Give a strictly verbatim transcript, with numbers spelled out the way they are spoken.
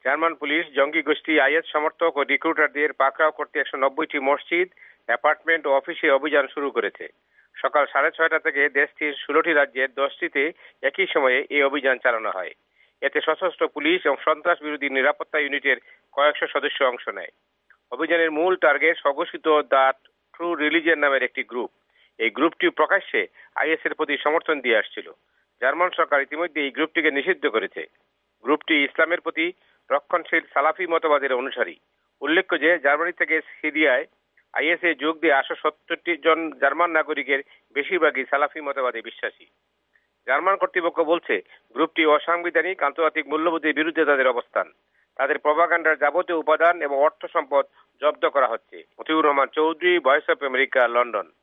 German police জঙ্গি গোষ্ঠী is সমর্থক ও রিক্রুটারদের পাকড়াও করতে একশো নব্বইটি মসজিদ, অ্যাপার্টমেন্ট ও অফিসে অভিযান শুরু করেছে। সকাল সাড়ে ছয়টা থেকে দেশটির ষোলোটি রাজ্যের দশটিতে একই সময়ে এই অভিযান চালানো হয়। এতে সশস্ত্র পুলিশ এবং সন্ত্রাস বিরোধী নিরাপত্তা ইউনিটের কয়েকশো সদস্য অংশ নেয়। অভিযানের মূল টার্গেট স্বঘোষিত দ্য ট্রু রিলিজিয়ন নামের একটি গ্রুপ। এই গ্রুপটি প্রকাশ্যে আইএস এর প্রতি সমর্থন দিয়ে আসছিল। জার্মান সরকার ইতিমধ্যে এই গ্রুপটিকে নিষিদ্ধ করেছে। গ্রুপটি ইসলামের প্রতি রক্ষণশীল সালাফি মতবাদের অনুসারী। উল্লেখ্য যে জার্মানি থেকে সিরিয়ায় আইএস এ যোগ দিয়ে আটশো সত্তরটি জন জার্মান নাগরিকের বেশিরভাগই সালাফি মতবাদে বিশ্বাসী। জার্মান কর্তৃপক্ষ বলছে গ্রুপটি অসাংবিধানিক আন্তর্জাতিক মূল্যবোধের বিরুদ্ধে তাদের অবস্থান। তাদের প্রপাগান্ডার যাবতীয় উপাদান এবং অর্থ সম্পদ জব্দ করা হচ্ছে। Motiur Rahman Chowdhury, Voice of America, London.